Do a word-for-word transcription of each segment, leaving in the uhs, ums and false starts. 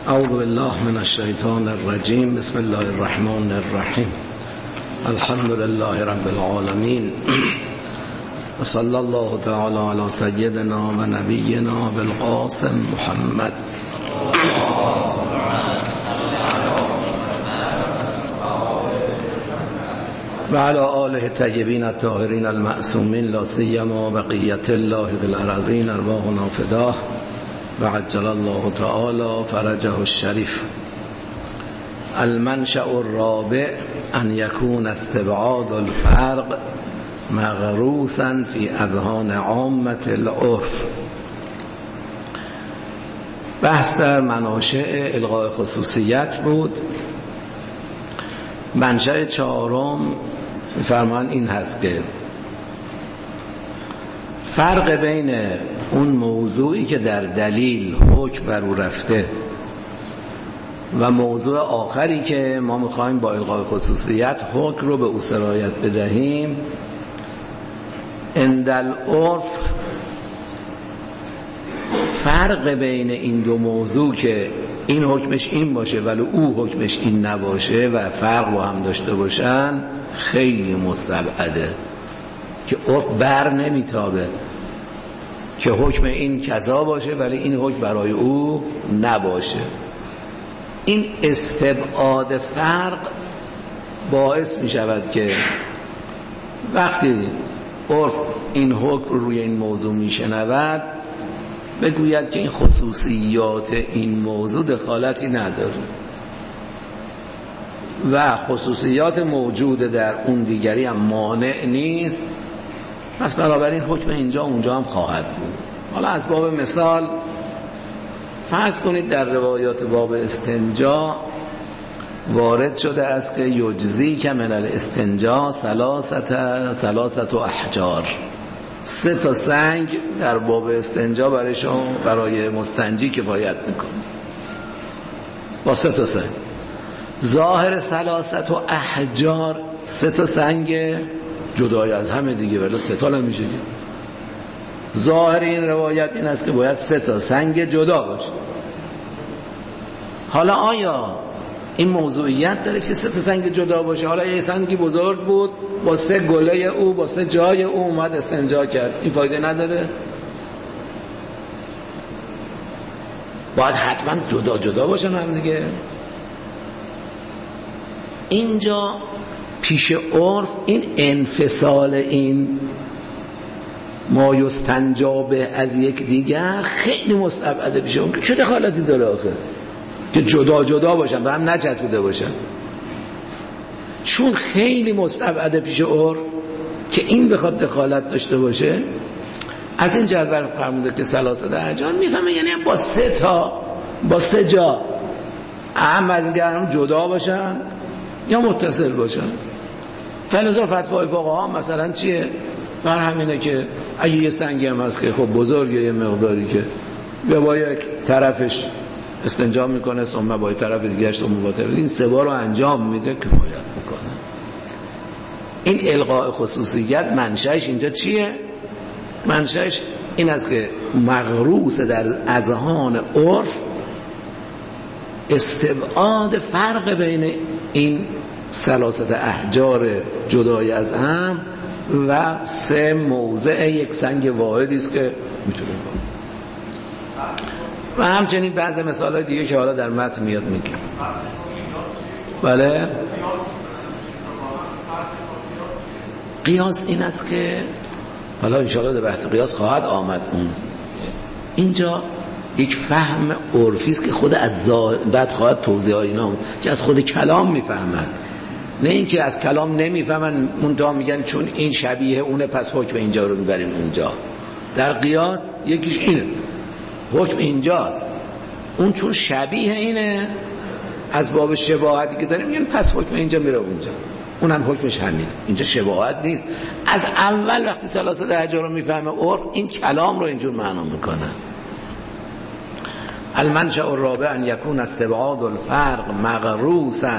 اعوذ بالله من الشیطان الرجیم. بسم الله الرحمن الرحیم. الحمد لله رب العالمین و صلی الله تعالی علی سیدنا و نبینا بالقاسم محمد و علی آله الطیبین الطاهرین المعصومین لا سیما بقیة الله بالارضین ارواحنا فداه و عجل الله تعالی فرجه الشریف. المنشأ الرابع ان یکون استبعاد الفرق مغروسا فی اذهان عامة العرف. بحث در مناشأ الغاء خصوصیت بود. منشأ چهارم می‌فرمایند این هست که فرق بین اون موضوعی که در دلیل حکم بر او رفته و موضوع آخری که ما می‌خوایم با الغاء خصوصیت حکم رو به او سرایت بدهیم، عند العرف فرق بین این دو موضوع که این حکمش این باشه ولی او حکمش این نباشه و فرق با هم داشته باشن خیلی مستبعده که عرف بر نمیتابه که حکم این کذا باشه ولی این حکم برای او نباشه. این استبعاد فرق باعث می شود که وقتی عرف این حکم رو روی این موضوع می شنود بگوید که این خصوصیات این موضوع دخالتی نداره و خصوصیات موجود در اون دیگری هم مانع نیست، پس بنابراین حکم اینجا اونجا هم خواهد بود. حالا از باب مثال فرض کنید در روایات باب استنجا وارد شده است که یجزی که من الاستنجا ثلاثه ثلاثه احجار، سه تا سنگ در باب استنجا برایشون برای مستنجی کفایت میکنه با سه تا سنگ. ظاهر ثلاثه احجار سه تا سنگ جدای از همه دیگه ولی سه تا نمیشه. ظاهر این روایت این است که باید سه تا سنگ جدا باشه. حالا آیا این موضوعیت داره که سه تا سنگ جدا باشه؟ حالا یه سنگی بزرگ بود با سه گله او با سه جای او اومد استنجا کرد، این فایده نداره؟ باید حتما جدا جدا باشن هم دیگه. اینجا پیش عرف این انفصال این ما یستنجا به از یک دیگر خیلی مستبعده پیش اون. چه دخالتی داره آخه که جدا جدا باشن و هم نچسبیده باشن؟ چون خیلی مستبعده پیش عرف که این بخواد دخالت داشته باشه، از این جدول فرموده که ثلاثه احجار میفهمه یعنی با سه تا با سه جا هم از دیگر جدا باشن یا متصل باشن. فلذا فتوای فقها مثلا چیه؟ بر همینه که اگه یه سنگی هم هست که خب بزرگه یه مقداری که به با یک طرفش استنجا میکنه ثم با یک طرف دیگرش ثم با طرف این سه بار رو انجام میده کفایت میکنه. این الغاء خصوصیت منشأش اینجا چیه؟ منشأش این است که مغروس در اذهان عرف استبعاد فرق بین این ثلاثه احجار جدای از هم و سه موضع یک سنگ واحدی است که میتونه کنه. و همچنین بعضی مثالای دیگه که حالا در متن میاد میگه. بله قیاس این است که حالا انشاءالله در بحث قیاس خواهد آمد. اون اینجا یک فهم عرفی است که خود از بعد خواهد توضیح اینا که از خود کلام میفهمن، نه اینکه از کلام نمیفهمن منتها میگن چون این شبیه اونه پس حکم اینجا رو میبریم اونجا. در قیاس یکیش اینه، حکم اینجاست، اون چون شبیه اینه از باب شباهتی که داریم میگن پس حکم اینجا میره اونجا، اونم حکمش همینه. اینجا شباهت نیست. از اول وقتی ثلاثه احجار رو میفهمه عرف این کلام رو اینجور معنا میکنه. المنشأ الرابع ان یکون استبعاد الفرق مغروسا،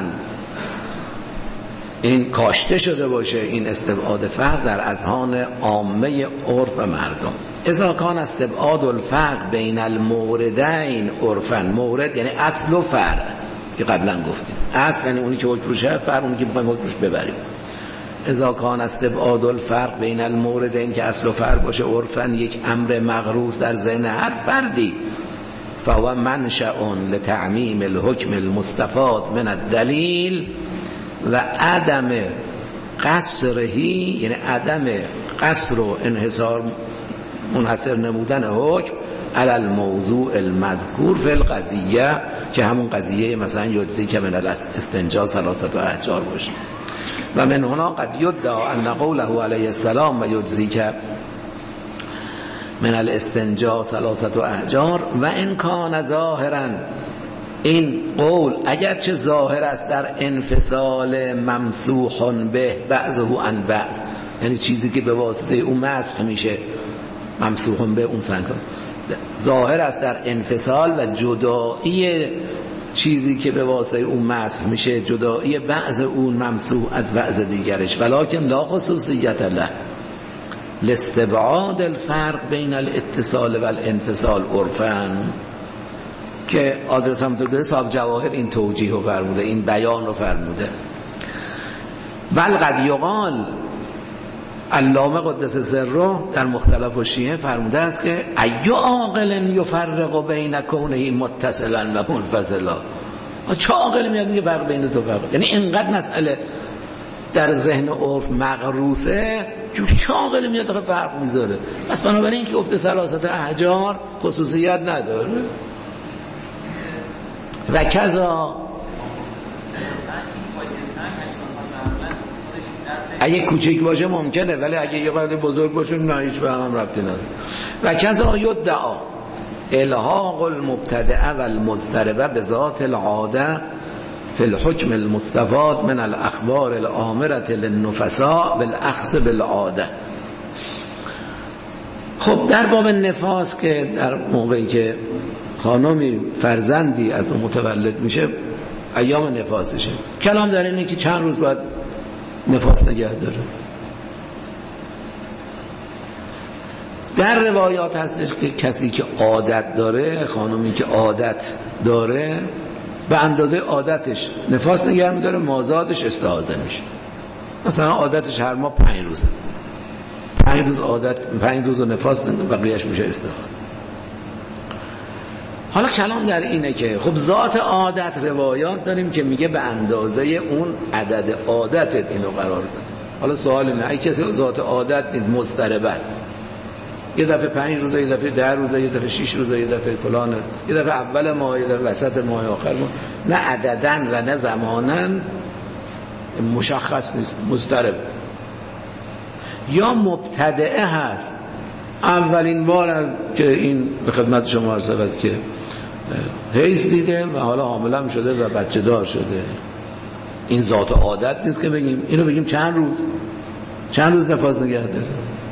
این کاشته شده باشه این استبعاد فرق در اذهان عامه عرف و مردم. اذا کان استبعاد الفرق بین الموردین عرفا، مورد یعنی اصل و فرع که قبلا گفتیم، اصل یعنی اونی که حکم روشه، فرع اونی که بخوایم حکم روش ببریم. اذا کان استبعاد الفرق بین الموردین که اصل و فرع باشه عرفا یک امر مغروس در ذهن هر فردی، فهو منشأ لتعمیم الحکم المستفاد من الدلیل و عدم قصرهی، یعنی عدم قصر و انحصار منحصر نمودن حکم علی الموضوع المذکور فی القضیه، که همون قضیه مثلا یجزی که من الاستنجا ثلاثه احجار باشه. و من هنا قد یدعی ان قوله علیه السلام و یجزی که من الاستنجا ثلاثه احجار و ان کان ظاهرا، این قول اگرچه ظاهر است در انفصال ممسوح به بعضه عن بعض، یعنی چیزی که به واسطه اون مسح میشه ممسوح به اون سنگ، ظاهر است در انفصال و جدایی چیزی که به واسطه اون مسح میشه، جدایی بعض اون ممسوح از بعض دیگرش، ولکن لا خصوصیت له لاستبعاد الفرق بین الاتصال و الانفصال عرفاً، که آدرس هم تو صاحب جواهر این توجیه رو فرموده، این بیان رو فرموده. بل قد یقال، علامه قدس سره در مختلف شیعه فرموده است که ای عاقل یفرق بین کونه متصلا و منفصلا، چه عاقل میاد میگه فرق بین دو فرق، یعنی اینقدر مسئله در ذهن عرف مغروسه چه عاقل میاد دقیقه فرق میذاره. پس بنابراین که گفته ثلاثه احجار خصوصیت نداره. و کذا اگه کوچک باشه ممکنه، ولی اگه یه قدر بزرگ باشه نه، هیچ به هم ربطی نداره. و کذا یدعا الحاق المبتدع و المضطربه به ذات العاده فی الحکم المستفاد من الاخبار الامره للنفساء بالاخذ بالعاده. خب در باب نفاس که در موقعی که خانمی فرزندی از اون متولد میشه ایام نفاسشه، کلام در اینه که چند روز باید نفاس نگه داره. در روایات هستش که کسی که عادت داره، خانمی که عادت داره به اندازه عادتش نفاس نگه میداره، مازادش استحاضه میشه. مثلا عادتش هر ماه پنج روزه، پنج روز عادت، پنج روز نفاس، بقیهش میشه استحاضه. حالا کلام در اینه که خب ذات عادت روایات داریم که میگه به اندازه اون عدد عادتت اینو قرار بده. حالا سوال اینه ای کسی ذات عادت مضطرب است، یه دفعه پنج روزه، یه دفعه ده روزه، یه دفعه شش روزه، یه دفعه فلانه، یه دفعه اول ماه، یه دفعه وسط ماه، آخر ماه، نه عددن و نه زمانن مشخص نیست، مضطرب. یا مبتدعه هست، اولین بار که این به خدمت شما عرض شود که حیض دیده و حالا حامل هم شده و بچه دار شده، این ذات عادت نیست که بگیم اینو بگیم چند روز چند روز نفاس نگه داره.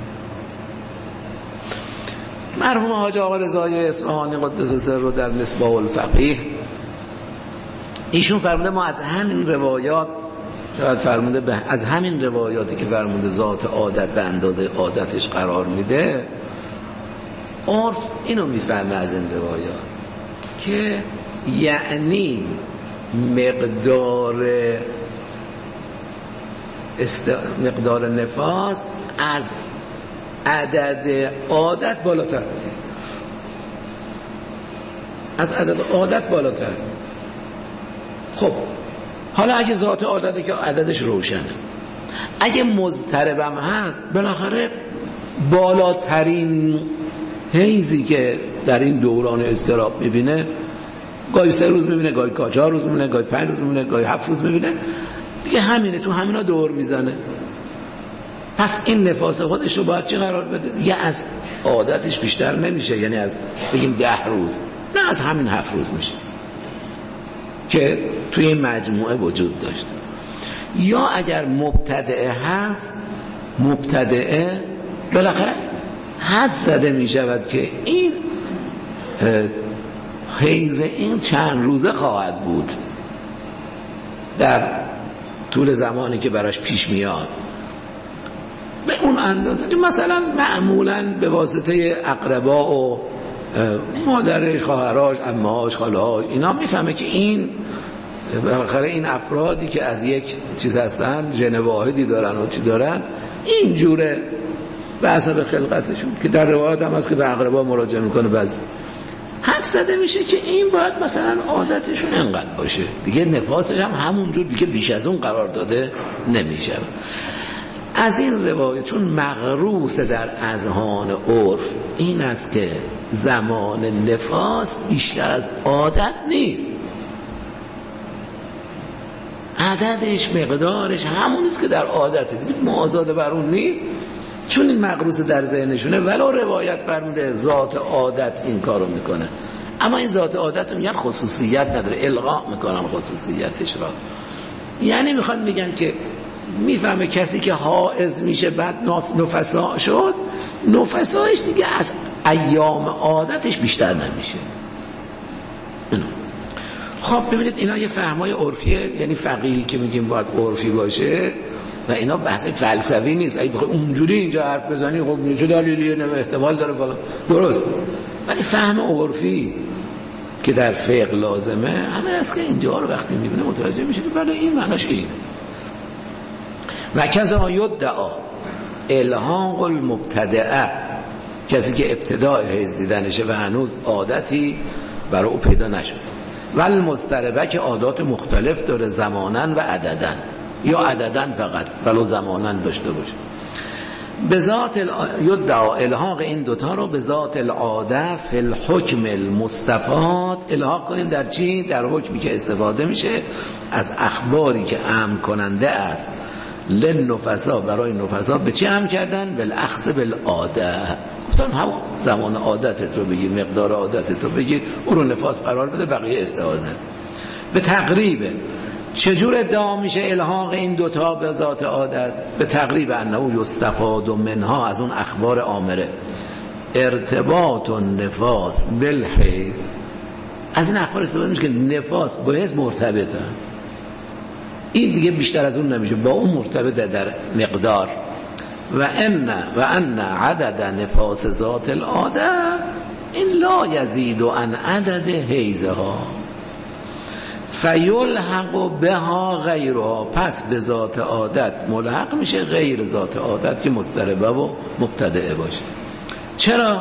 مرحوم حاج آقا رضای اصفهانی قدس سر رو در مصباح الفقیه ایشون فرموده ما از همین روایات، شاید فرموده به از همین روایاتی که فرموده ذات عادت به اندازه عادتش قرار میده، عرف اینو میفهمه از این روایات که یعنی مقدار است... مقدار نفاس از عدد عادت بالاتر نیست، از عدد عادت بالاتر نیست. خب حالا اگه ذات عادته که عددش روشنه، اگه مضطربم هست بالاخره بالاترین حیزی که در این دوران اضطراب میبینه، گاهی سه روز میبینه، گاهی چهار روز میبینه، گاهی پنج روز میبینه، گاهی هفت روز میبینه، دیگه همینه، تو همینا دور میزنه. پس این نفاس خودش رو باید چی قرار بده؟ دیگه از عادتش بیشتر نمیشه، یعنی از بگیم ده روز، نه از همین هفت روز میشه که توی این مجموعه وجود داشت. یا اگر مبتدعه هست، مبتدعه بالاخره حد زده می شود که این حیض این چند روزه خواهد بود در طول زمانی که براش پیش میاد. به اون اندازه که مثلا معمولا به واسطه اقربا و مادرش، خواهرش، عمه‌هاش، خاله‌هاش اینا میفهمه که این بالاخره این افرادی که از یک چیز هستن، ژن واحدی دارن و چی دارن، این جوره به حسب خلقتشون، که در روایت هم هست که به اقربا مراجعه میکنه. بعضی حد زده میشه که این باید مثلا عادتشون انقدر باشه دیگه، نفاسش هم همونجور دیگه بیش از اون قرار داده نمیشه. از این روایت چون مغروس در اذهان عرف این است که زمان نفاس بیشتر از عادت نیست، عددش مقدارش همونیست که در عادته دیگه، معاضاده بر اون نیست، چون این مغروس در ذهنشونه. ولو روایت فرموده ذات عادت این کارو میکنه، اما این ذات عادت رو میگن خصوصیت نداره، الغا میکنن خصوصیتش را. یعنی میخواد میگن که میفهمه کسی که حائض میشه بعد نفسا شد، نفسایش دیگه از ایام عادتش بیشتر نمیشه. اینو. خب ببینید اینا یه فهمای عرفیه، یعنی فقیهی که میگیم باید عرفی باشه و اینا بحث فلسفی نیست. اگه بخوای اونجوری اینجا حرف بزنی خب چه دلیلیه، نه احتمال داره فلان، درست، ولی فهم عرفی که در فقه لازمه همین است که اینجا رو وقتی میبینه متوجه میشه که بله این معناش اینه. و کذا یدعا الحاق المبتدعه، کسی که ابتداء حیض دیدنشه و هنوز عادتی برای او پیدا نشد. و المضطربه که عادات مختلف داره زمانن و عددن، یا عددن فقط ولو زمانن داشته باشه. به ذات یدعا الحاق این دوتا رو به ذات العاده فی الحکم المستفاد الحاق کنیم. در چی؟ در حکمی که استفاده میشه از اخباری که امر کننده است للنفسا، برای نفسا به چی امر کردن؟ بالاخذ بالعاده، گفتن همون زمان عادتت رو بگیر، مقدار عادتت رو بگیر، اون رو نفاس قرار بده، بقیه استعاذه. به تقریبه چجور ادعا میشه الحاق این دوتا به ذات عادت؟ به تقریب انه یستفاد منها، از اون اخبار آمره، ارتباط النفاس بالحیض، از این اخبار استفاده میشه که نفاس با حیض مرتبطه، این دیگه بیشتر از اون نمیشه، با اون مرتبطه در مقدار. و ان و ان عدد نفاس ذات العاده این لا یزید عن عدد حیضها فیلحق بها غیرها، پس به ذات عادت ملحق میشه غیر ذات عادت که مضطربه و مبتدعه باشه. چرا؟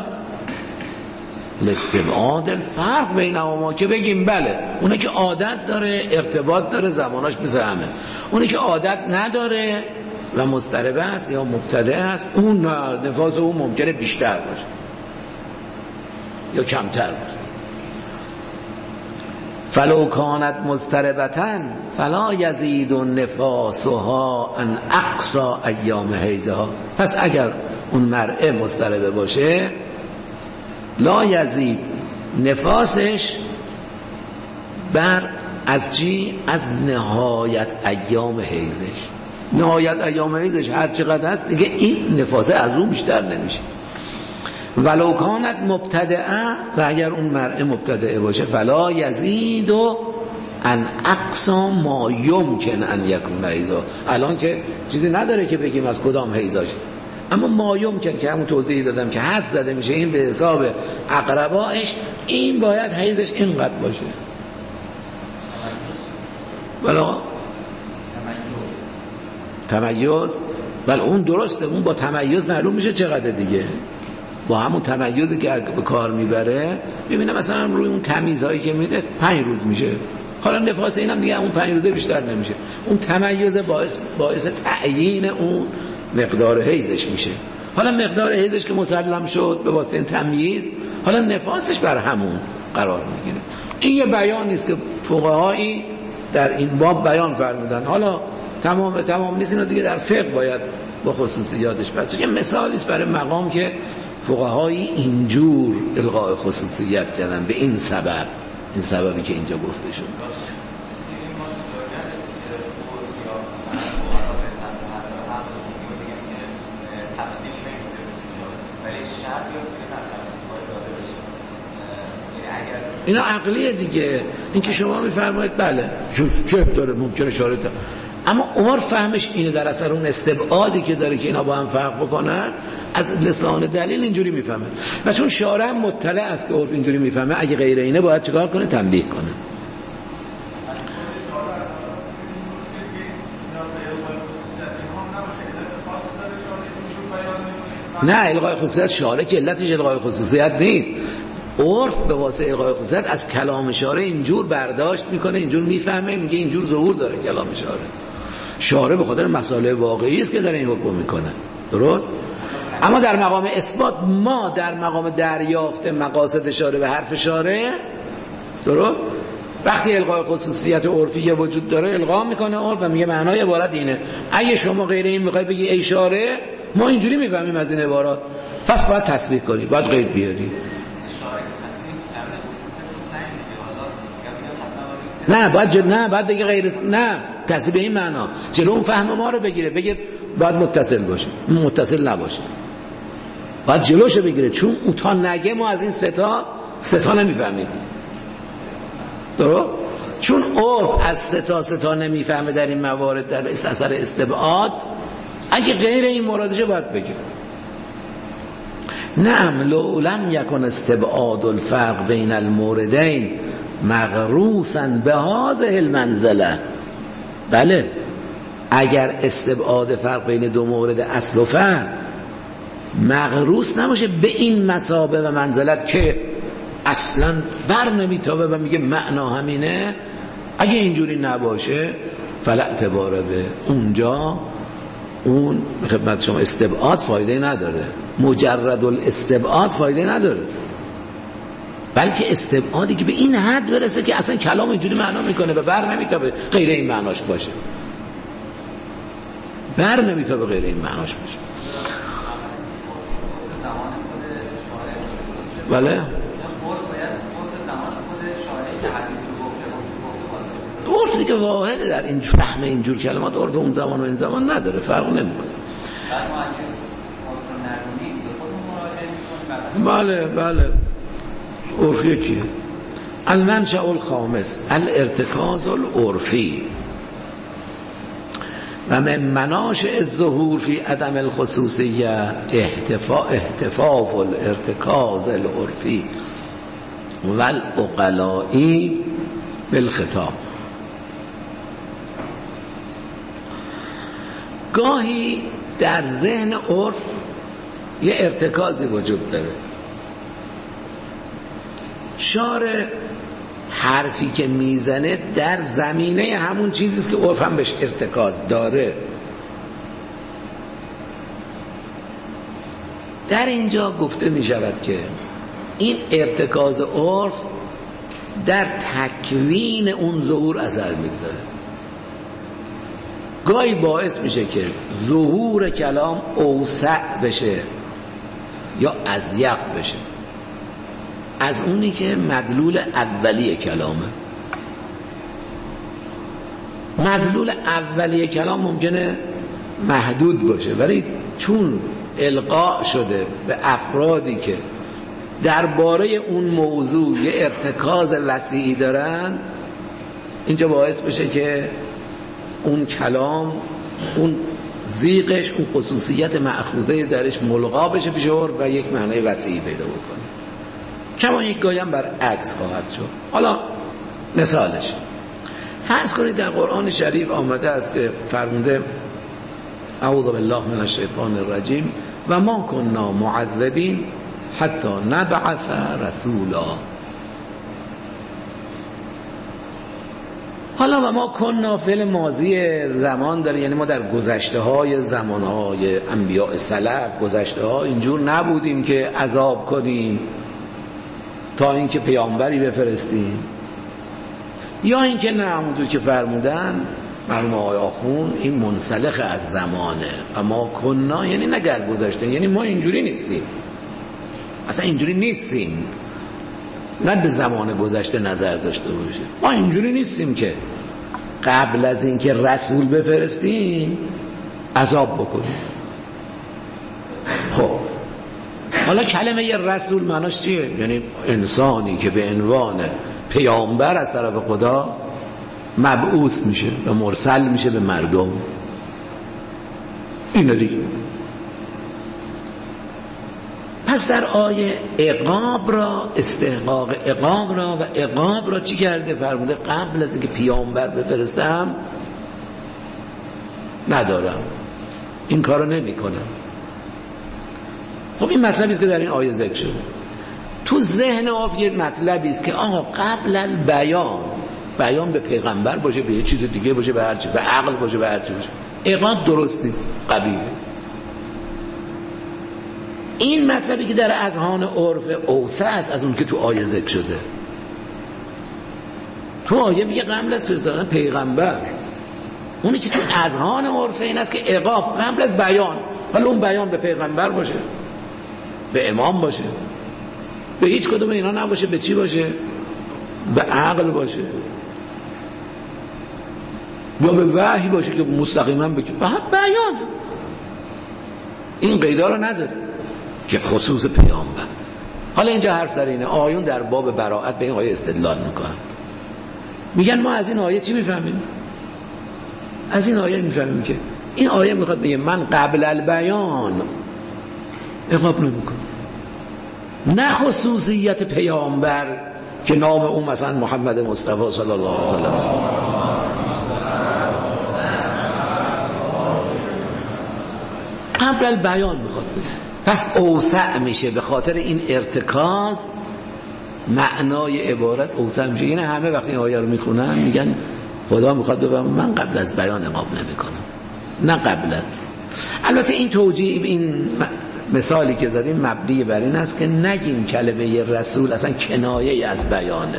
لاستبعاد الفرق بینهما، که بگیم بله اونه که عادت داره ارتباط داره زماناش مثل همه، اونه که عادت نداره و مضطربه است یا مبتدعه است اون نفاس اون ممکنه بیشتر باشه یا کمتر باشه. فلو کانت مضطربتن فلا یزید نفاسها ان اقصا ایام حیضها، پس اگر اون مرأه مضطربه باشه لا یزید نفاسش بر از چی؟ از نهایت ایام حیضش. نهایت ایام حیضش هر چقدر هست دیگه این نفاسه از اون بیشتر نمیشه. ولو کانت مبتدعه، و اگر اون مرء مبتدعه باشه فلا یزید ان اقصا ما یمکن ان یکون حیضا، الان که چیزی نداره که بگیم از کدام حیضاش، اما ما یمکن که همون توضیح دادم که حد زده میشه این به حساب اقربایش، این باید حیضش اینقدر باشه. بلا تمیز، ولی اون درسته، اون با تمیز معلوم میشه چقدر دیگه، با همون تمیزی که به کار میبره میبینه مثلا روی اون تمیزهایی که میده پنج روز میشه، حالا نفاس اینم دیگه اون پنج روزه بیشتر نمیشه، اون تمیز باعث باعث تعیین اون مقدار حیضش میشه. حالا مقدار حیضش که مسلم شد به واسطه این تمییز، حالا نفاسش بر همون قرار میگیره. این یه بیان نیست که فقهایی در این باب بیان فرمودن، حالا تمام تمام نیست، اینا دیگه در فقه باید با خصوصیاتش بس. یه مثالی است برای مقام که فقهایی اینجور الغاء خصوصیت کردن به این سبب، این سببی که اینجا گفته شد. اینا عقلیه دیگه، این که شما میفرمایید بله چه داره ممکنه شارط اما عرف فهمش اینه در اثر اون استبعادی که داره که اینا با هم فرق بکنن، از لسان دلیل اینجوری میفهمه. و چون شارع مطلع است که عرف اینجوری میفهمه، اگه غیر اینه باید چیکار کنه؟ تنبیه کنه. نه، الغای خصوصیت شارع که علتش الغای خصوصیت نیست. عرف به واسطه الغای خصوصیت از کلام شارع اینجور برداشت میکنه، اینجور میفهمه، میگه اینجور ظهور داره کلام شارع. شارع به خاطر مسائل واقعی است که داره این حکم میکنه، درست؟ اما در مقام اثبات ما در مقام دریافت مقاصد شارع به حرف شارع، درست؟ وقتی الغای خصوصیت عرفی وجود داره، الغا میکنه عرف و میگه معنای عبارت اینه. اگه شما غیر این میخوای بگی ای شارع، ما اینجوری میفهمیم از این عبارات، پس باید تصریح کنی، باید قید بیاری. نه باید ج... نه باید بگه غیر، نه تصریح به این معنا جلو اون فهم ما رو بگیره، بگه باید متصل باشه، متصل نباشه، باید جلوشو بگیره، چون اون تا نگه ما از این ستا ستا نمیفهمیم، درست؟ چون عرف از ستا ستا نمیفهمه در این موارد در اثر استبعاد، اگه غیر این مرادشه باید بگه. نعم لو لم یکن استبعاد الفرق بین الموردین مغروسا به هذه المنزله. بله، اگر استبعاد فرق بین دو مورد اصل و فرع مغروس نباشه به این مثابه و منزلت که اصلا بر نمیتابه و میگه معنا همینه، اگه اینجوری نباشه فلا اعتبار به اونجا، اون خدمت شما استبعاد فایده نداره، مجرد الاستبعاد فایده نداره، بلکه استبعادی که به این حد برسه که اصلا کلام اینجوری معنا میکنه و بر نمیتابه غیر این معناش باشه، بر نمیتابه غیر این معناش باشه. بله عرف دیگه واحده در این فهم اینجور کلمات، عرف اون زمان و این زمان نداره، فرق نمیکنه. بله بله عرف یکیه. المنشأ الخامس الارتکاز العرفی و من مناشئ الظهور فی عدم الخصوصیه احتفاء احتفاف الارتکاز العرفی والعقلائی بالخطاب. گاهی در ذهن عرف یه ارتکازی وجود داره، شارع حرفی که میزنه در زمینه همون چیزیست که عرف هم بهش ارتکاز داره. در اینجا گفته می شود که این ارتکاز عرف در تکوین اون ظهور اثر میگذاره. گاهی باعث میشه که ظهور کلام اوسع بشه یا اضیق بشه از اونی که مدلول اولیه کلامه. مدلول اولیه کلام ممکنه محدود باشه، ولی چون القاء شده به افرادی که درباره اون موضوع یه ارتکاز وسیعی دارن، اینجا باعث بشه که اون کلام، اون زیغش، اون خصوصیت مأخوذه درش ملغا بشه پیش عرف و یک معنای وسیعی پیدا بکنه. کما یک گاهی هم برعکس خواهد شد. حالا مثالش فرض کنید در قرآن شریف آمده است که فرموده اعوذ بالله من الشیطان الرجیم و ما کنا معذبین حتی نبعث رسولا. حالا و ما کنا فعل ماضی زمان داره، یعنی ما در گذشته های زمان های انبیاء سلف، گذشته ها اینجور نبودیم که عذاب کنیم تا اینکه پیامبری بفرستیم، یا اینکه نه همونجور که فرمودن مرحوم آقای آخوند این منسلخ از زمانه و ما کنا یعنی نگر گذشته، یعنی ما اینجوری نیستیم، اصلا اینجوری نیستیم، نه به زمان گذشته نظر داشته باشه، ما اینجوری نیستیم که قبل از اینکه رسول بفرستیم عذاب بکنیم. خب حالا کلمه یه رسول معناش چیه؟ یعنی انسانی که به عنوان پیامبر از طرف خدا مبعوث میشه و مرسل میشه به مردم. اینو دیگه. پس در آیه عقاب را، استحقاق عقاب را و عقاب را چی کرده؟ فرموده قبل از اینکه پیامبر بفرستم ندارم، این کارو نمی کنم. خب این مطلبی است که در این آیه ذکر شده. تو ذهن آف یه مطلبی است که آقا قبل البیان، بیان به پیغمبر باشه، به یه چیز دیگه باشه، به هر چی، به عقل باشه، به هر چی باشه، عقاب درست نیست، قبیله. این مطلبی که در اذهان عرف اوسع است از اون که تو آیه ذکر شده. تو آیه میگه قبل از فرستادن پیغمبر، اونی که تو اذهان عرف این است که عقاب قبل از بیان، حالا اون بیان به پیغمبر باشه، به امام باشه، به هیچ کدوم اینا نباشه، به چی باشه؟ به عقل باشه یا به وحی باشه که مستقیما بگه به بیان. این قیدا رو نداره که خصوص پیامبر. حالا اینجا حرف سر اینه، آیون در باب براءت به این آیه استدلال میکنن، میگن ما از این آیه چی میفهمیم؟ از این آیه میفهمیم که این آیه میخواد بگه من قبل البیان عقاب نمیکنم، نه خصوصیت پیامبر که نام اون مثلا محمد مصطفی صلی الله علیه و سلم. قبل البیان میخواد بگه. پس اوسع میشه به خاطر این ارتکاز، معنای عبارت اوسع میشه. یعنی همه وقتی این آیه رو میخونن میگن خدا میخواد بگه من قبل از بیان عقاب نمیکنم، نه قبل از. البته این توجیه، این مثالی که زدیم مبنی بر این است که نگیم کلمه رسول اصلا کنایه از بیانه.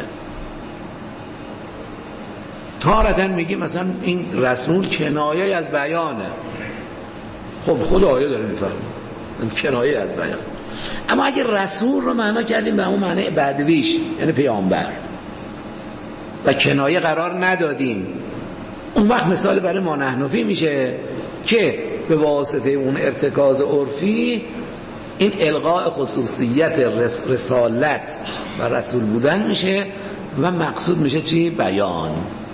تارتاً میگیم مثلا این رسول کنایه از بیانه. خب خود آیه داره میفرمه این کنایه از بیان. اما اگه رسول رو معنا کردیم به اون معنی بدویش، یعنی پیامبر، و کنایه قرار ندادیم، اون وقت مثال برای ما نحنفی میشه که به واسطه اون ارتکاز عرفی این الغاء خصوصیت رسالت و رسول بودن میشه و مقصود میشه چی؟ بیان.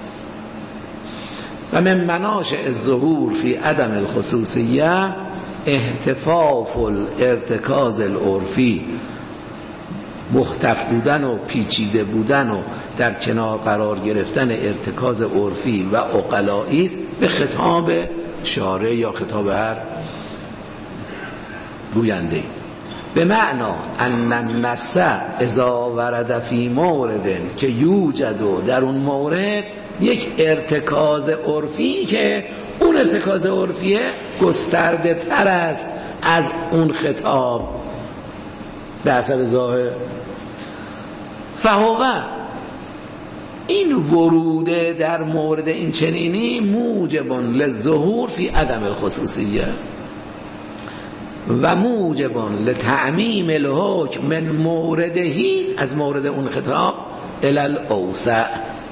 و من مناشع الظهور فی عدم الخصوصیه احتفاف الارتکاز العرفی، مختف بودن و پیچیده بودن و در کنار قرار گرفتن ارتکاز عرفی و عقلائی است به خطاب شارع یا خطاب هر گوینده. به معنا ان النص اذا ورد فی مورد که یوجد، و در اون مورد یک ارتکاز عرفی که اون ارتکاز عرفیه گسترده تر است از اون خطاب به حسب ظاهر، فهو این وروده در مورد این چنینی موجب للظهور فی عدم الخصوصیه و موجب لتعمیم الحکم من موردهی، از مورد اون خطاب الی الاوسع،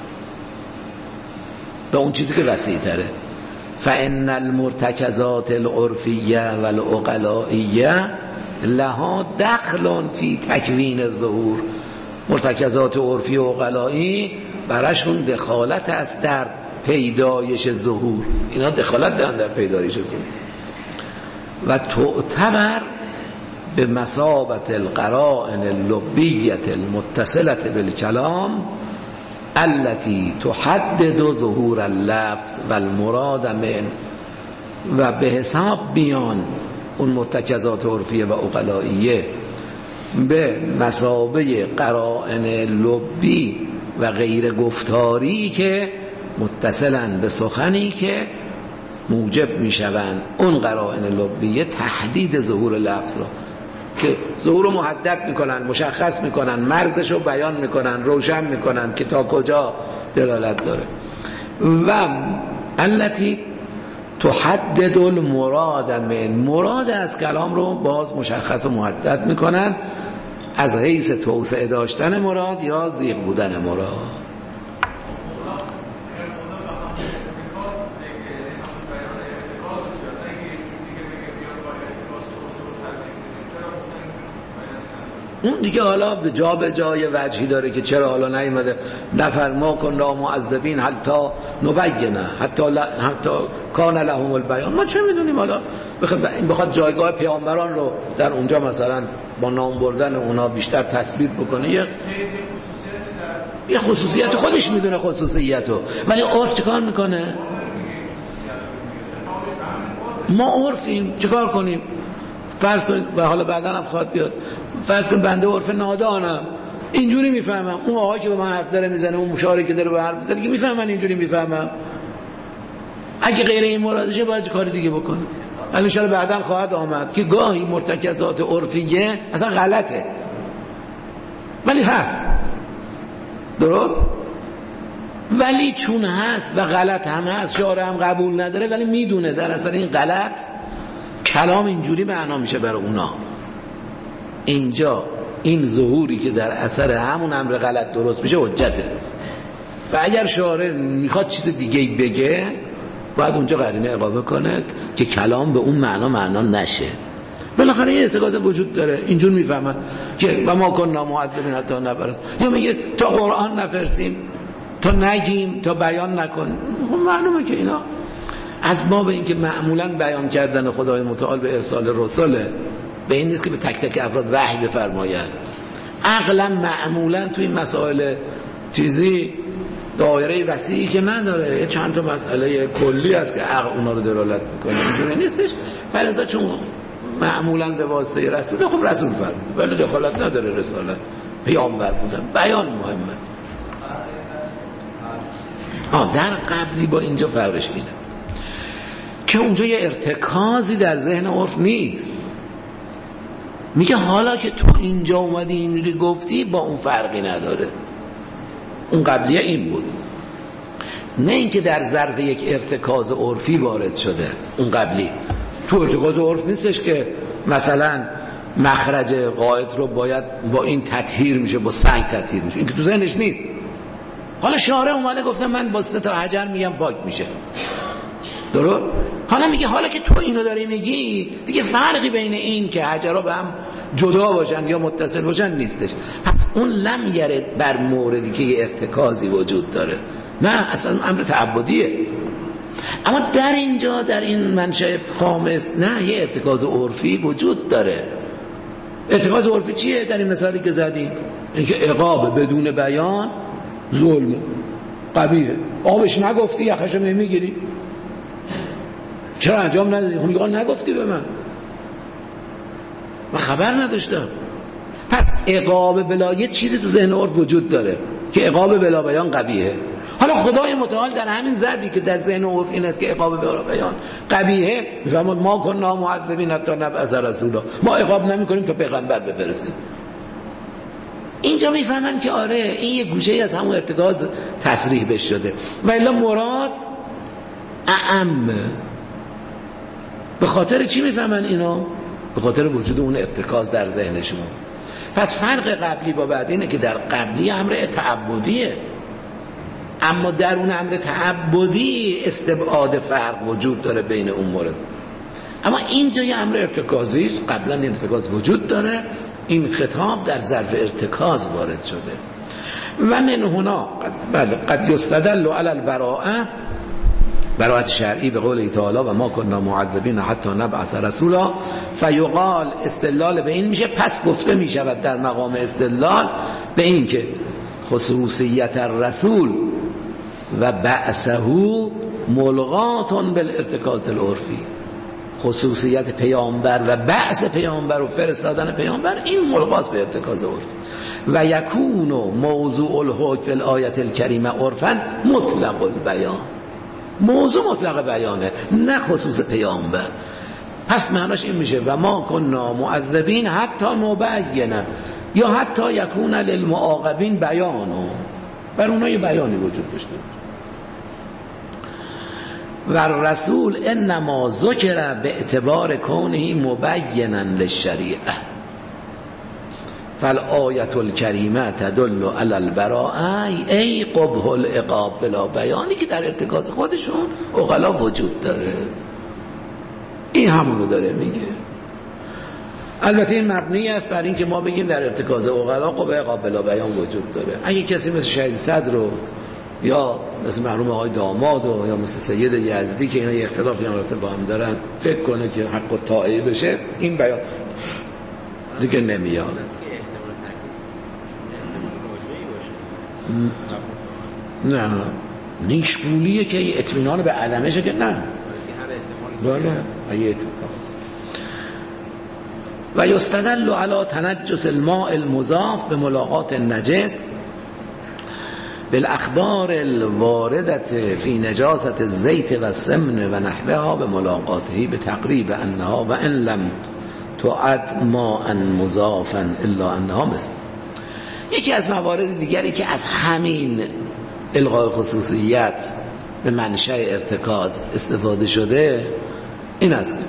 به اون چیزی که وسیع تره. فان المرتکزات العرفیه و العقلائیه لها دخل فی تکوین الظهور. مرتکزات عرفی و عقلائی براشون دخالت است در پیدایش ظهور، اینا دخالت دارن در پیدایش ظهور. و تعتبر به مثابت القرائن اللبیت المتصلة بالکلام التي تحدد ظهور اللفظ و المراد من، و به حساب بیان اون مرتکزات عرفیه و عقلائیه به مثابه قرائن لبی و غیر گفتاری که متصلن به سخنی که موجب میشوند اون قرائن لبیه تحدید ظهور لفظ را، که ظهور رو محدد میکنن، مشخص میکنن، مرزش رو بیان میکنن، روشن میکنن که تا کجا دلالت داره. و التي تحدد المراد من، مراد از کلام رو باز مشخص و محدد میکنن از حیث توسعه داشتن مراد یا ضیق بودن مراد. اون دیگه حالا به جا به جای وجهی داره که چرا حالا نیومده نفرما کن لا معذبین حتی نبینه حتی ل... حتی کان لهم البیان. ما چه میدونیم حالا بخواد جایگاه پیامبران رو در اونجا مثلا با نام بردن اونا بیشتر تثبیت بکنه، یه یه خصوصیت خودش میدونه خصوصیتو، ولی عرف چیکار میکنه؟ ما عرفیم چیکار کنیم؟ فرض کنید و حالا بعدا هم خواهد بیاد، فرض کنید بنده عرف نادانم اینجوری میفهمم، اون آقایی که به من حرف داره میزنه، اون مشاوری که داره به حرف میزنه که میفهمن اینجوری میفهمم، اگه غیر این مرادشه باید کار دیگه بکنه. ولی ان شاءالله بعدا خواهد آمد که گاهی مرتکزات عرفیه اصلا غلطه ولی هست، درست؟ ولی چون هست و غلط هم هست، شارع هم قبول نداره، ولی میدونه در اصل این غلط کلام اینجوری معنا میشه برای اونا. اینجا این ظهوری که در اثر همون امر غلط درست میشه حجته، و اگر شارع میخواد چیز دیگه بگه باید اونجا قرینه اقامه کنه که کلام به اون معنا معنا نشه. بالاخره این ارتکاز وجود داره، اینجور میفهمن که و ما کنا معذبین حتی نبرس، یا میگه تا قرآن نفرسیم، تا نگیم، تا بیان نکن. معلومه که اینا از باب اینکه معمولا بیان کردن خدای متعال به ارسال رسوله، به این نیست که به تک تک افراد وحی بفرماید. عقلا معمولا توی مسائل چیزی دایره وسیعی که نداره، چند تا مسئله کلی هست که عقل اونا رو دلالت میکنه، اینجوری نیستش. فلذا چون معمولا به واسطه رسول، خب رسول فرمود ولی دخالت نداره رسالت، پیامبر بودن، بیان مهمه. آه در قبلی با اینجا فرقش اینه که اونجا یه ارتکازی در ذهن عرف نیست، میگه حالا که تو اینجا اومدی اینجوری گفتی با اون فرقی نداره. اون قبلیه این بود، نه اینکه در ظرف یک ارتکاز عرفی وارد شده. اون قبلی تو ارتکاز عرف نیستش که مثلا مخرج قائد رو باید با این تطهیر میشه، با سنگ تطهیر میشه، این که تو ذهنش نیست. حالا شارع اومده گفته من با سه تا حجر میگم پاک میشه، درست؟ حالا میگه حالا که تو اینو داری میگی دیگه فرقی بین این که حجرها به هم جدا باشن یا متصل باشن نیستش. پس اون لم یرد بر موردی که یه ارتکازی وجود داره، نه اصلا امر تعبدیه. اما در اینجا در این منشأ خامس نه، یه ارتکاز عرفی وجود داره. ارتکاز عرفی چیه؟ در این مثالی که زدیم اینکه عقاب بدون بیان ظلم قبیحه. آبش نگفتی یخشو میگیری، چرا انجام ندادی؟ خب میگه نگفتی به من، من خبر نداشتم. پس عقاب بلا یه چیزی تو ذهن عرف وجود داره که عقاب بلا بیان قبیحه. حالا خدای متعال در همین ضربی که در ذهن عرف این است که عقاب بلا بیان قبیحه، میفهمد ما کنا معذبین حتی نبعث رسولا، ما عقاب نمی‌کنیم تا پیغمبر بفرستیم. اینجا میفهمن که آره این یه گوشه از همون ارتکاز تصریح بش شده، و الا مراد اعم. به خاطر چی میفهمن اینو؟ به خاطر وجود اون ارتکاز در ذهنشون. پس فرق قبلی با بعد اینه که در قبلی امر تعبدیه، اما در اون امر تعبدی استبعاد فرق وجود داره بین اون مورد. اما اینجا یه امر ارتکازی است، قبلا این ارتکاز وجود داره، این خطاب در ظرف ارتکاز وارد شده. و من هنا بله قد یستدل علی البراءه، براءت شرعی به قول تعالی و ما کنا معذبین حتی نبعث رسولا، فیقال استدلال به این میشه، پس گفته میشود در مقام استدلال به این که خصوصیت الرسول و بعثه ملغات بالارتکاز العرفی، خصوصیت پیامبر و بعث پیامبر و فرستادن پیامبر این ملغاست به ارتکاز عرفی. و یکون موضوع الحکم فی الآیه الکریمه عرفا مطلق البیان، موضوع مطلق بیانه نه خصوص پیامبر. پس معناش این میشه و ما کنا معذبین حتی نبینه، یا حتی یکون للمعاقبین بیانو، بر اونها یه بیانی وجود داشته. و رسول انما ذکر به اعتبار کونه مبینا للشریعه، فالآیت الکریمه تدل علی البراءه ای قبح العقاب بلا بیانی که در ارتکاز خودشون عقلا وجود داره. این همونو داره میگه. البته این مبنی است بر این که ما بگیم در ارتکاز عقلا قوه قابل بیان وجود داره. اگه کسی مثل شهید صدر رو یا مثل مرحوم آقای داماد و یا مثل سید یزدی که اینا یه اختلافی هم رفته با هم دارن فکر کنه که حق الطاعه بشه، این بیان دیگه نمیاد. نه نیشگولیه که اطمینان به عدمشه که نه بله اگه و یستدل علی تنجس الماء المضاف به ملاقات النجس بالاخبار الواردة فی نجاست الزیت و السمن و نحوها به ملاقاته به تقریب انها و ان لم تعد ماء مضافا الا انها مثل. یکی از موارد دیگری که از همین الغای خصوصیت به منشأ ارتکاز استفاده شده این است.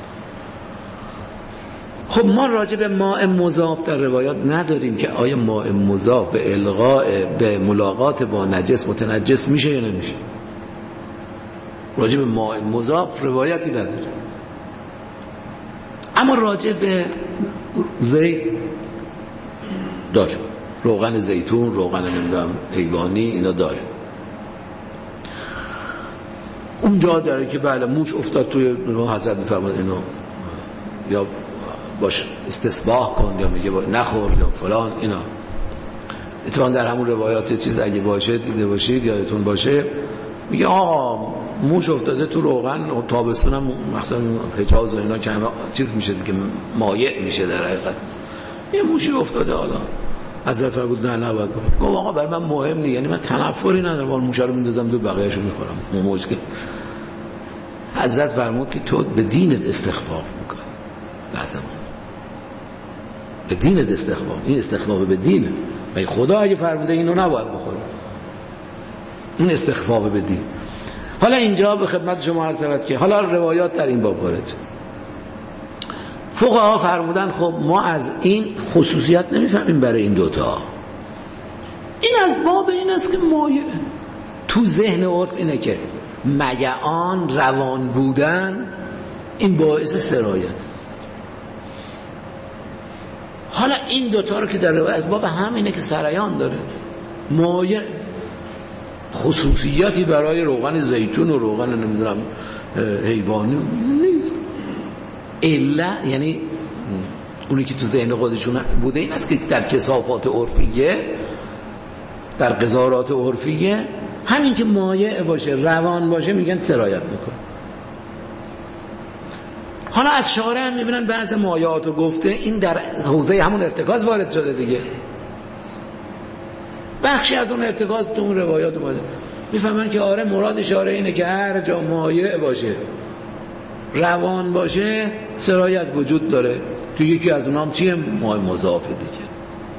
خب ما راجع به ماء مضاف در روایات نداریم که آیا ماء مضاف به الغاء به ملاقات با نجس متنجس میشه یا نمیشه. راجع به ماء مضاف روایتی نداریم، اما راجع به زیت داریم، روغن زیتون، روغن نمیدونم حیوانی، اینا داره. اونجا داره که بله موش افتاد توی حضرت میفرماد اینو یا باش استصباح کن یا میگه نخور یا فلان اینا. اتفاقا در همون روایات چیز اگه باشه دیده باشید یادتون باشه میگه آقا موش افتاده تو روغن و تابستون هم مثلا حجاز و اینا که همه چیز میشه که مایع میشه در حقیقت. یه موشی افتاده حالا حضرت فرمود نه نباید بخور. گفت آقا برای من مهم نیست، یعنی من تنفری ندارم، اون موش رو میندازم دو بقیه‌شو میخورم. موج که حضرت فرمود که تو به دینت استخفاف میکنی. لازم به دینت استخفاف، این استخفاف به دینه. مگه خدا اگه فرموده اینو نباید بخوره؟ این استخفاف به دین. حالا اینجا به خدمت شما عرض شود که حالا روایات در این باب وارد. فقها فرمودن خب ما از این خصوصیت نمیفهمیم برای این دوتا. این از باب این است که مایه تو ذهن عرف اینه که میعان روان بودن این باعث سرایت. حالا این دوتا رو که در روایت از باب همینه که سرایان داره. مایه خصوصیتی برای روغن زیتون و روغن نمیدونم حیوانی نیست. الا یعنی اونی که تو ذهن خودشون بوده این است که در کثافات عرفیه، در قضاوات عرفیه، همین که مایع باشه روان باشه میگن سرایت میکنه. حالا از شارع هم میبینن بعض مایعات رو گفته این در حوزه همون ارتکاز وارد شده دیگه. بخشی از اون ارتکاز تو اون روایات اومده، میفهمن که آره مراد شارع اینه که هر جا مایع باشه روان باشه سرایت وجود داره. تو یکی از اونام چیه؟ ماء مضاف دیگه.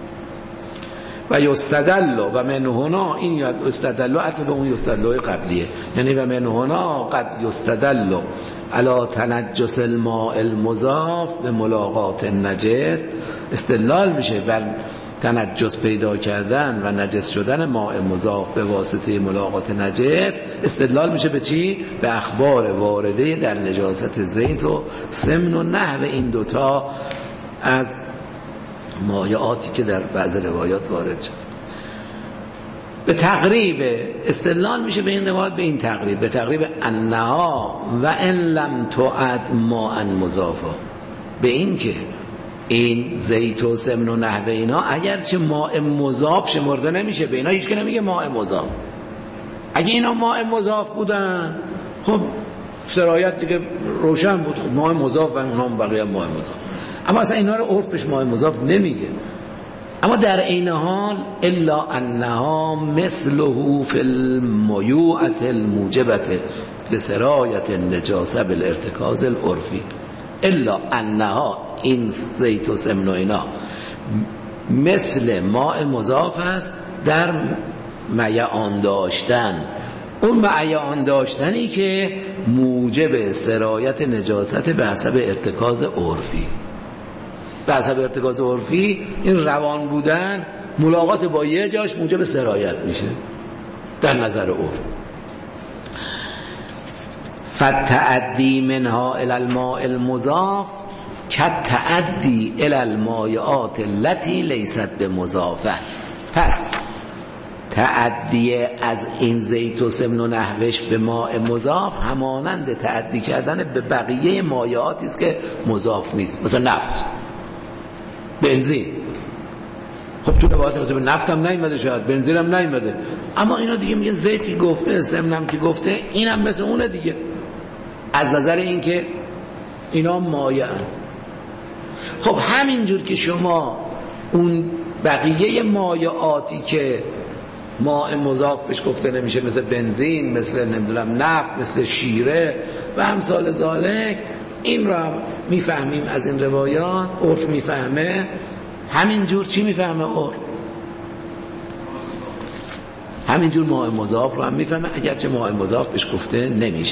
و یستدل و من هنا، این یستدل عطف به اون یستدل قبلیه، یعنی و من هنا قد یستدل علی تنجس الماء المضاف به ملاقات النجس. استدلال میشه بر تنجس پیدا کردن و نجس شدن ماء مضاف به واسطه ملاقات نجس. استدلال میشه به چی؟ به اخبار وارده در نجاست زیت و سمن و نحو این دوتا از مایعاتی که در بعض روایات وارد شد. به تقریب استدلال میشه به این روایات به این تقریب، به تقریب انها و ان لم تعد ماء مضافا، به این که این زیت و سمن و نحوه اینا اگرچه ماء مضاف شمرده نمیشه، به اینا هیچ که نمیگه ماء مضاف. اگه اینا ماء مضاف بودن خب سرایت دیگه روشن بود، خب ماء مضاف و اونها بقیه ماء مضاف. اما اصلا اینا رو عرف بهش ماء مضاف نمیگه. اما در این حال الا انها مثله فی المیوعة الموجبة لسرایت النجاسه بالارتکاز العرفی، الا انها این زیت و سمن و اینا مثل ماء مضاف است در میعان داشتن، اون میعان داشتنی که موجب سرایت نجاست به حسب ارتکاز عرفی. به حسب ارتکاز عرفی این روان بودن ملاقات با یه جاش موجب سرایت میشه در نظر عرف. فتعدی منها الی الماء المضاف کت تعدی الی المایعات التي لیست بمضافه. پس تعدی از این زیت و سمن و نحوش به ماء مضاف همانند تعدی کردن به بقیه مایعاتی است که مضاف نیست، مثلا نفت، بنزین. خب تو روایت به نفت هم نیومده، شاید بنزین هم نیومده، اما اینا دیگه میگه زیتی گفته، سمنم که گفته، اینم مثل اونه دیگه، از نظر این که اینا مایعن. خب همینجور که شما اون بقیه مایعاتی که ماء مضاف بهش گفته نمیشه، مثل بنزین، مثل نمیدونم نفت، مثل شیره و امثال ذالک، این رو هم میفهمیم از این روایات، عرف میفهمه همینجور. چی میفهمه عرف؟ همینجور ماء مضاف رو هم میفهمه، اگرچه ماء مضاف بهش گفته نمیشه.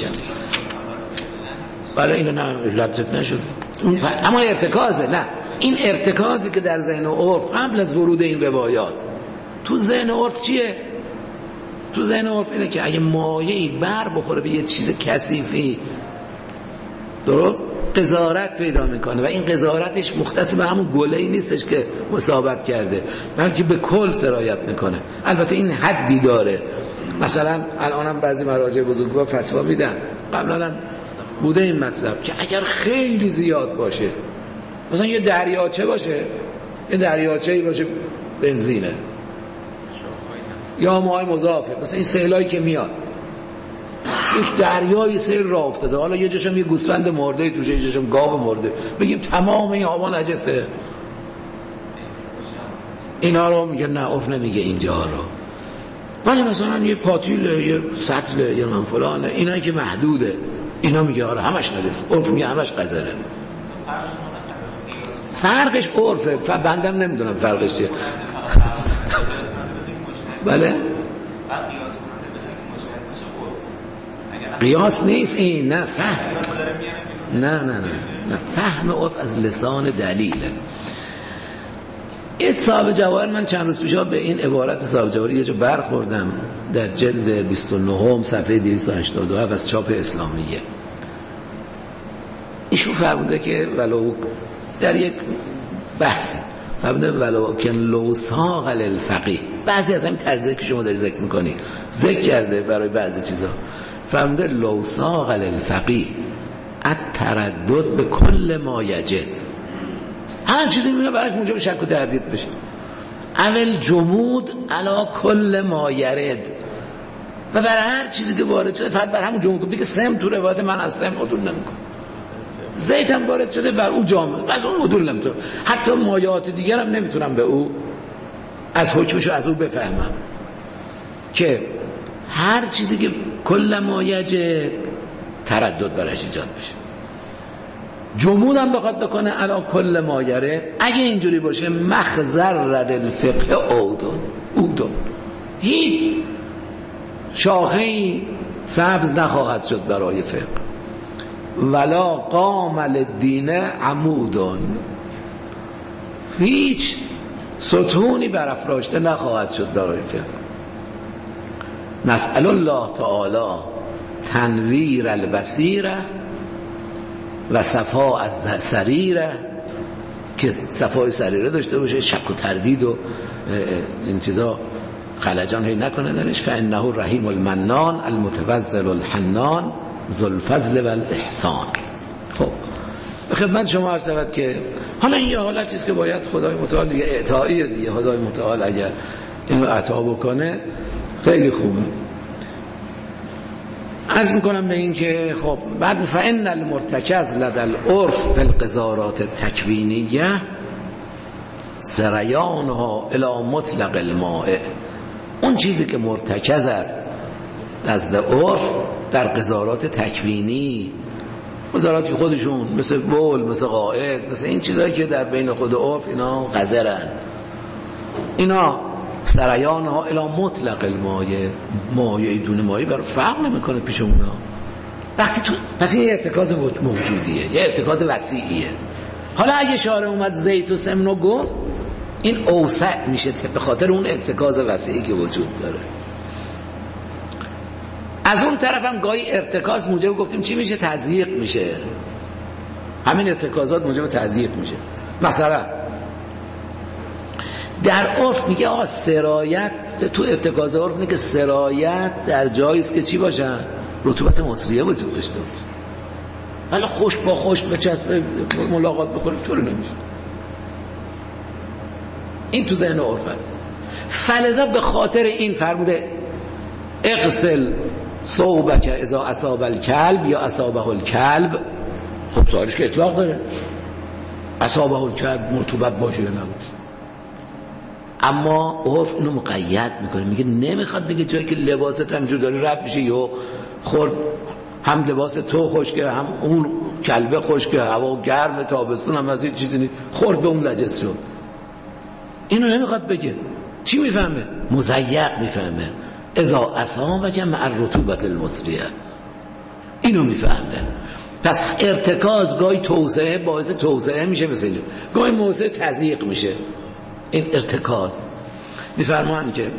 برای اینو نه لطفت نشد، اما ارتکازه. نه، این ارتکازی که در ذهن عرف قبل از ورود این روایات تو ذهن عرف چیه؟ تو ذهن عرف اینه که اگه مایعی بر بخوره به یه چیز کثیفی، درست، قذارت پیدا میکنه و این قذارتش مختص به همون گله‌ای نیستش که مصابت کرده، بلکه به کل سرایت میکنه. البته این حدی داره. مثلا الانم بعضی مراجع بزرگوار فتوا میدن، قبلا هم بوده این مطلب، که اگر خیلی زیاد باشه، مثلا یه دریاچه باشه، یه دریاچه‌ای باشه بنزینه یا ماء مضافه، مثلا این سیلایی که میاد، یک دریای سیل راه افتاده، حالا یه جاشم یه گوسفند مرده توشه، یه جاشم گاو مرده، بگیم تمام این آبا نجسه، اینا رو میگه نه، عرف نمیگه اینجا رو. ولی مثلا یه پاتیله، یه سطله، یه من فلانه، اینا که محدوده، اینا میگه آره همش نجس، عرف میگه همش قذره. فرقش عرفه، بندم نمیدونم فرقش چیه. بله قیاس نیست این، نه فهم، نه نه نه نه فهم عرف از لسان دلیله. این صاحب جواهر، من چند روز پیشا به این عبارت صاحب جواهر یه جا برخوردم در جلد بیست و نه صفحه دویست و هشتاد و هفت از چاپ اسلامیه. ایشون فرموده که ولو در یک بحث فرموده ولو کن لو ساق للفقیه، بعضی از همین تردیدی که شما داری ذکر میکنی ذکر کرده برای بعضی چیزا، فرموده لو ساق للفقیه التردد به کل ما یجد، هر چیزی میبینه براش موجب شک و تردید بشه. اول جمود علا کل ما یرد، و برای هر چیزی که وارد شده فقط بر همون جمود. بگه سم تو روایت من از سم عدول نمیکنه، زیت هم وارد شده بر اون جامعه از اون عدول نمیتونه، حتی مایعات دیگر هم نمیتونم به او از حکمشو از او بفهمم، که هر چیزی که کل ما یجد تردد برش ایجاد بشه. جمود هم بخواد بکنه علا کل ما یره، اگه اینجوری باشه مخزر الفقه اودون اودون، هیچ شاخه‌ای سبز نخواهد شد برای فقه. ولا قام للدین عمودون، هیچ ستونی برافراشته نخواهد شد برای فقه. نسأل الله تعالی تنویر البصیره و صفا از سریره، که صفای سریره داشته باشه، شک و تردید و این چیزا خلجان هی نکنه درش. فانه رحیم المنان المتفضل الحنان ذو الفضل والاحسان. خب خدمت شما عرض شود که حالا این یه حالتی است که باید خدای متعال دیگه اعطاییه دیگه، خدای متعال اگر اینو عطا بکنه خیلی خوبه. عرض میکنم به این که خب بعد فإن المرتکز لدى العرف بالقذارات التکوینیه سریانها الی مطلق الماء، اون چیزی که مرتکز است نزد عرف در قذارات تکوینی، قذاراتی خودشون مثل بول، مثل غائط، مثل این چیزایی که در بین خود عرف اینا قذرن، اینا سریان ها الی مطلق المایه، مایه دون مایه برای فرق نمیکنه پیش اونا. وقتی تو پس این ارتکاز موجودیه، یه ارتکاز وسیعیه. حالا اگه شارع اومد زیت و سمنو گفت، این اوسع میشه به خاطر اون ارتکاز وسیعی که وجود داره. از اون طرف هم گاهی ارتکاز موجب گفتیم چی میشه؟ تضییق میشه. همین ارتکازات موجب تضییق میشه. مثلا در عرف میگه آقا سرایت، تو ارتکاز عرف میگه سرایت در جایی است که چی باشن؟ رطوبت مصریه وجود داشته باشه. حالا خوش با خوش بچسبه ملاقات بکنه طور نمیشه. این تو ذهن عرف است. فلذا به خاطر این فرموده اغسل ثوبک اذا اصاب الکلب یا اصابه الکلب. خب سوالش که اطلاق داره، اصابه الکلب مرطوبت باشه یا نباشه، اما عرف اونو مقید میکنه، میگه نمیخواد بگه جایی که لباست هم جوری رفت بشه یا خورد هم لباس تو خشکه هم اون کلبه خشکه، هوا گرم تابستون هم از این چیزی نیست، خورد به اون نجس شد. اینو نمیخواد بگه. چی میفهمه؟ مضیق میفهمه. اذا اصابک مع الرطوبة المصریه، اینو میفهمه. پس ارتکاز گاهی توسعه باعث توسعه میشه، مثلا گاهی موضع تضییق میشه. این ارتکاز میفرمان که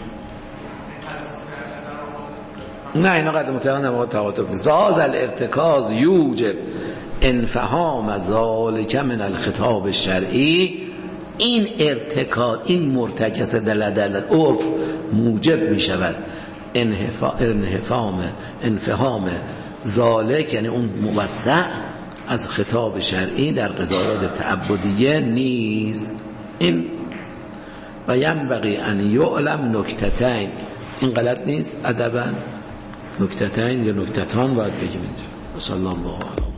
نه اینا قدر متعاقد نماغت تعاطف نیست. زاز الارتکاز یوجب انفهام ذالک من الخطاب الشرعی. این ارتکاز، این مرتکز دلدل عرف موجب میشود انفهام انفهام ذالک، یعنی اون موسع از خطاب شرعی در قضایات تعبدیه نیست. این و ینبغی ان یعلم نکتتین، این غلط نیست ادبا، نکتتین یا نکتتان باید بگیم اینجا. صلی الله علیه